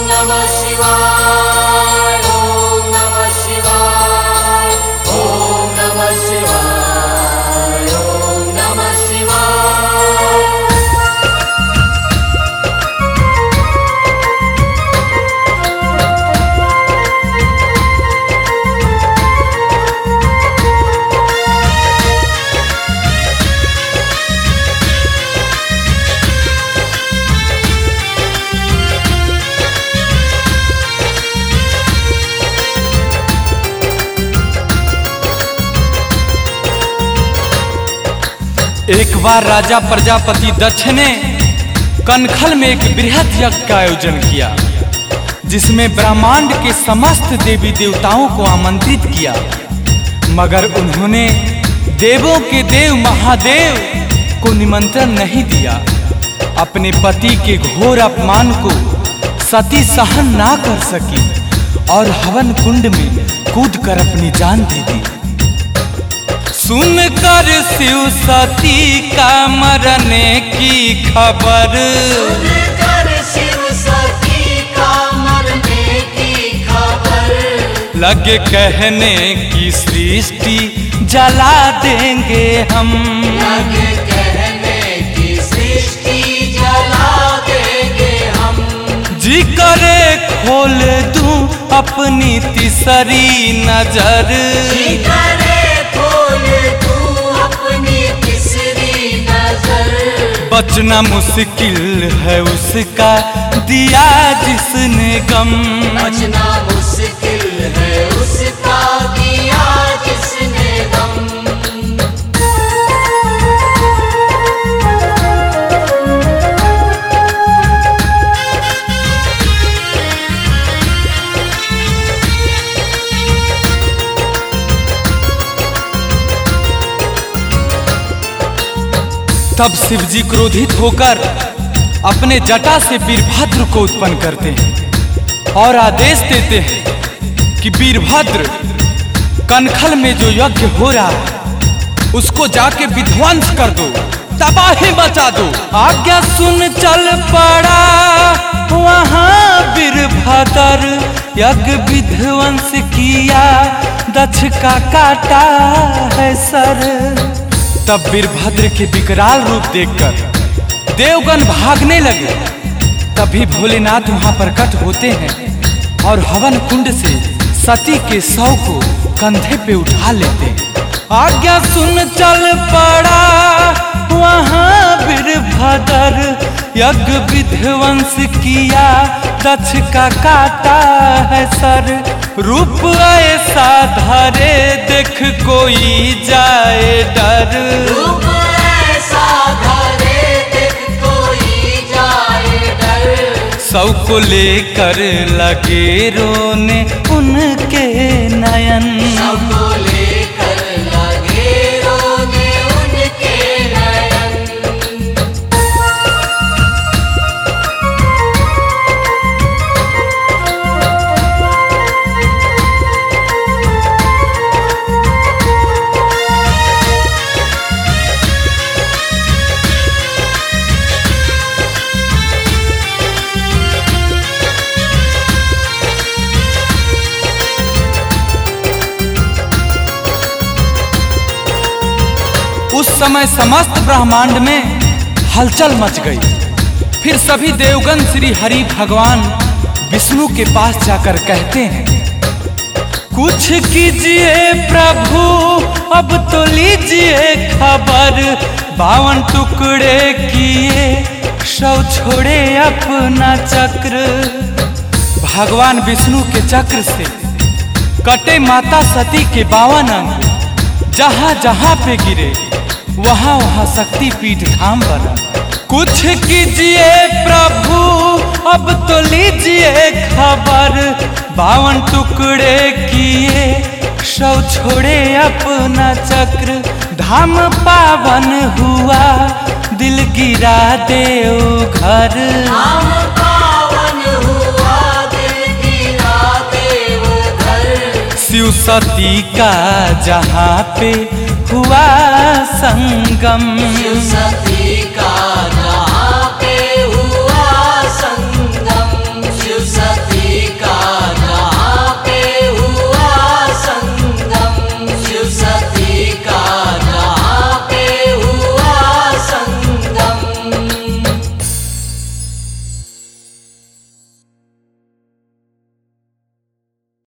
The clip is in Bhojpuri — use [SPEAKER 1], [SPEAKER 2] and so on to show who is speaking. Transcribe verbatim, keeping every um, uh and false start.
[SPEAKER 1] नमः शिवाय ओम नमः शिवाय ओम नमः शिवाय ओम नमः शिवाय।
[SPEAKER 2] एक बार राजा प्रजापति दक्ष ने कनखल में एक बृहद यज्ञ का आयोजन किया, जिसमें ब्रह्मांड के समस्त देवी देवताओं को आमंत्रित किया, मगर उन्होंने देवों के देव महादेव को निमंत्रण नहीं दिया। अपने पति के घोर अपमान को सती सहन ना कर सकी और हवन कुंड में कूदकर अपनी जान दे दी। सुनकर शिव सती का मरने की खबर,
[SPEAKER 1] सुनकर शिव सती का मरने की खबर,
[SPEAKER 2] लगे कहने की सृष्टि जला देंगे हम,
[SPEAKER 1] लगे कहने की सृष्टि जला देंगे हम।
[SPEAKER 2] जी करे खोल दूं अपनी तीसरी नजर,
[SPEAKER 1] जी करे खोल दूं अपनी तीसरी नजर।
[SPEAKER 2] बचना मुश्किल है उसका दिया जिसने गम,
[SPEAKER 1] बचना मुश्किल है उसका दिया जिसने गम।
[SPEAKER 2] तब शिवजी क्रोधित होकर अपने जटा से वीरभद्र को उत्पन्न करते हैं और आदेश देते हैं कि वीरभद्र, कनखल में जो यज्ञ हो रहा है उसको जाके विध्वंस कर दो, तबाही मचा दो। आज्ञा सुन चल पड़ा वहां वीरभद्र, यज्ञ विध्वंस किया दक्ष का काटा है सर। तब वीरभद्र के विकराल रूप देखकर देवगण भागने लगे। तभी भोलेनाथ वहां प्रकट होते हैं और हवन कुंड से सती के शव को कंधे पे उठा लेते हैं। आज्ञा सुन चल पड़ा वहां वीरभद्र, यज्ञ विध्वंस किया दक्ष का काटा है सर। रूप ऐसा धरे देख कोई जाए डर,
[SPEAKER 1] रूप ऐसा धरे देख कोई जाए डर।
[SPEAKER 2] सब को लेकर लगे रोने उनके नयन,
[SPEAKER 1] सबको लेकर लगे रोने उनके नयन।
[SPEAKER 2] उस समय समस्त ब्रह्मांड में हलचल मच गई। फिर सभी देवगण श्री हरि भगवान विष्णु के पास जाकर कहते हैं, कुछ कीजिए प्रभु अब तो लीजिए खबर, बावन टुकड़े किए शव छोड़े अपना चक्र। भगवान विष्णु के चक्र से कटे माता सती के बावन अंग, जहां जहां पे गिरे वहां वहां शक्ति पीठ धाम बना। कुछ कीजिए प्रभु अब तो लीजिए खबर, बावन टुकड़े किए शव छोड़े अपना चक्र। धाम पावन हुआ दिल गिरा देव घर,
[SPEAKER 1] धाम पावन हुआ दिल गिरा देव घर।
[SPEAKER 2] शिव सती का जहाँ पे हुआ संगम,
[SPEAKER 1] शिव सती